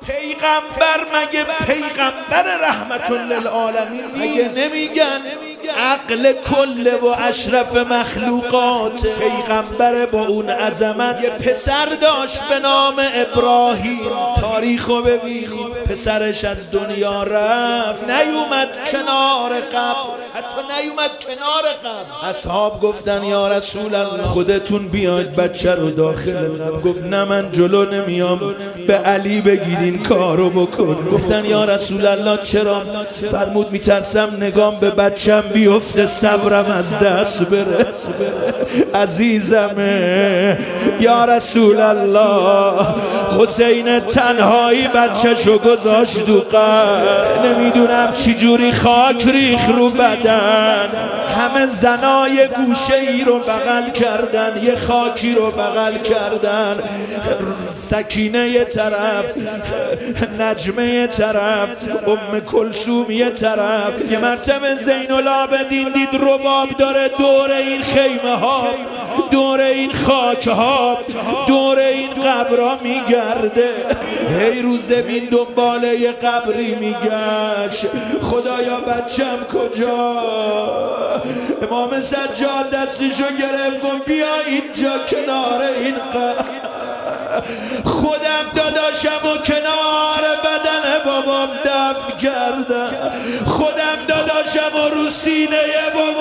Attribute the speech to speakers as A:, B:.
A: پیغمبر مگه پیغمبر رحمت للعالمین نیست؟ نمیگن عقل کله و اشرف مخلوقات پیغمبر با اون عظمت؟ یه پسر داشت به نام ابراهیم، تاریخو ببین، پسرش از دنیا رفت، نیومد کنار قبر، حتی نیومد کنار قبر. اصحاب گفتن یا رسول الله خودتون بیاید بچه رو داخل قبر. گفت نه من جلو نمیام، به علی بگید این کارو بکن. گفتن یا رسول الله چرا؟ فرمود میترسم نگام به بچم بیفته صبرم از دست بره. عزیزمه یا رسول الله، حسین تنهایی بچه‌شو گذاشت دو قبر، نمیدونم چی جوری خاک ریخ رو بدن. همه زنای گوشه ای رو بغل کردن، یه خاکی رو بغل کردن، سکینه یه طرف، نجمه یه طرف، ام کلثوم یه طرف. یه مرتبه زین العابدین دید رباب داره دور این خیمه ها، دور این خاک ها، دور این قبرها میگرده. هی رو زمین دنباله یه قبری میگشت، خدایا بچم کجا؟ امام سجاد دستشو گرفت و بیا اینجا کنار این قبر. خودم داداشم و کنار بدن بابام دفن کردم، خودم داداشم و رو سینه بابام